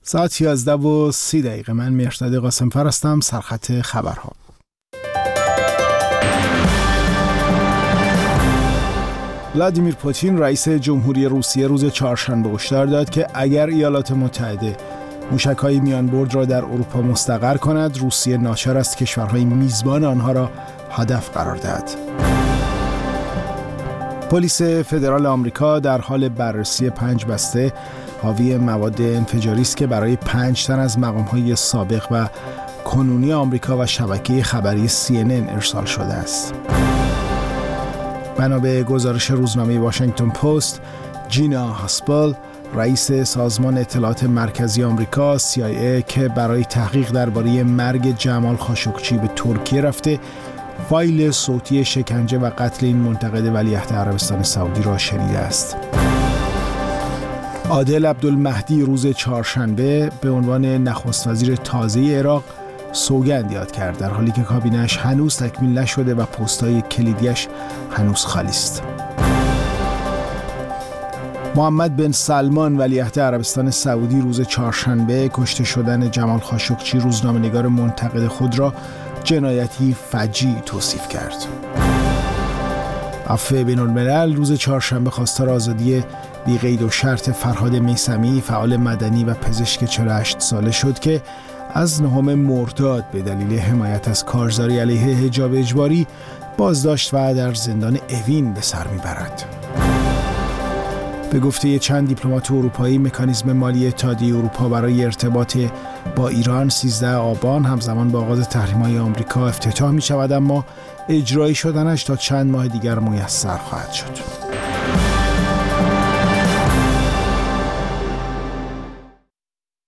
ساعت 11:30 من مهرداد قاسم‌فر هستم. سرخط خبرها. ولادیمیر پوتین رئیس جمهوری روسیه روز چهارشنبه هشدار داد که اگر ایالات متحده موشک‌های میانبرد را در اروپا مستقر کند، روسیه ناچار است کشورهای میزبان آنها را هدف قرار دهد. پلیس فدرال آمریکا در حال بررسی 5 بسته حاوی مواد انفجاری است که برای 5 تن از مقام‌های سابق و کنونی آمریکا و شبکه خبری CNN ارسال شده است. بنا به گزارش روزنامه واشنگتن پست، جینا هاسپل، رئیس سازمان اطلاعات مرکزی آمریکا CIA که برای تحقیق درباره مرگ جمال خاشقچی به ترکیه رفته، فایل صوتی شکنجه و قتل این منتقد ولیعهد عربستان سعودی را شنیده است. عادل عبدالمهدی روز چهارشنبه به عنوان نخست وزیر تازه عراق سوگند یاد کرد، در حالی که کابینه‌اش هنوز تکمیل نشده و پست‌های کلیدیش هنوز خالی است. محمد بن سلمان ولیعهد عربستان سعودی روز چهارشنبه کشته شدن جمال خاشقچی روزنامه‌نگار منتقد خود را جنایتی فجیع توصیف کرد. عفو بین‌الملل روز چهارشنبه خواستار آزادی بی قید و شرط فرهاد میثمی، فعال مدنی و پزشک 48 ساله شد که از 9 مرداد به دلیل حمایت از کارزاری علیه حجاب اجباری بازداشت و در زندان اوین به سر میبرد. به گفته چند دیپلمات اروپایی، مکانیزم مالی اتحادیه اروپا برای ارتباط با ایران 13 آبان همزمان با آغاز تحریم‌های آمریکا افتتاح می‌شود، اما اجرایی شدنش تا چند ماه دیگر میسر خواهد شد.